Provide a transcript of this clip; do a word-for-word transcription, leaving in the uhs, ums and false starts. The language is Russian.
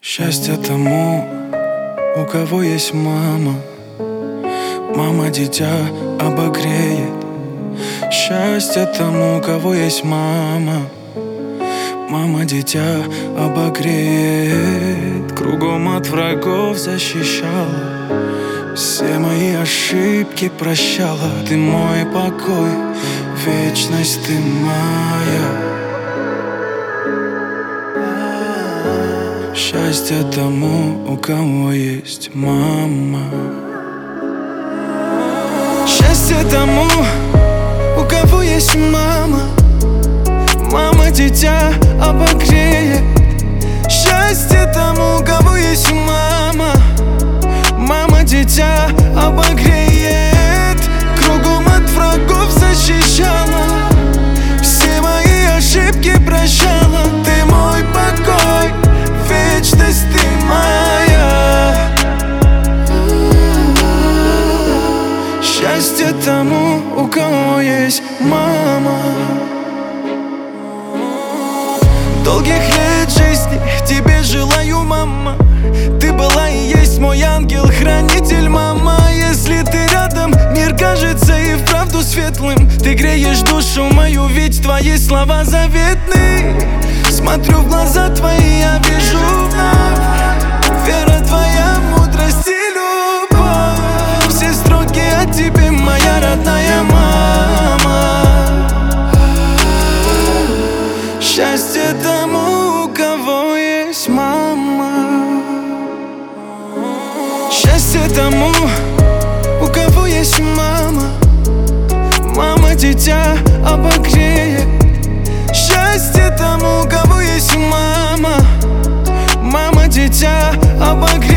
Счастье тому, у кого есть мама. Мама дитя обогреет. Счастье тому, у кого есть мама. Мама дитя обогреет. Кругом от врагов защищала, все мои ошибки прощала. Ты мой покой, вечность ты моя. Счастье тому, у кого есть мама. Счастье тому, у кого есть мама. Мама дитя обогреет. Счастье тому, у кого есть мама. Мама дитя обогреет. Кругом от врагов защищала, все мои ошибки прощала. Ты мой покой, вечность ты моя. Счастье тому, у кого есть мама. Долгих лет жизни тебе желаю, мама. Ты была и есть мой ангел-хранитель, мама. Если ты рядом, мир кажется и вправду светлым. Ты греешь душу мою, ведь твои слова заветны. Смотрю в глаза твои, я вижу вновь вера твоя, мудрость и любовь. Все строки о тебе, моя родная мама. Счастье тому, у кого есть мама. Счастье тому, у кого есть мама. Мама дитя обогреет. Счастье тому, у кого есть мама. Мама дитя обогреет.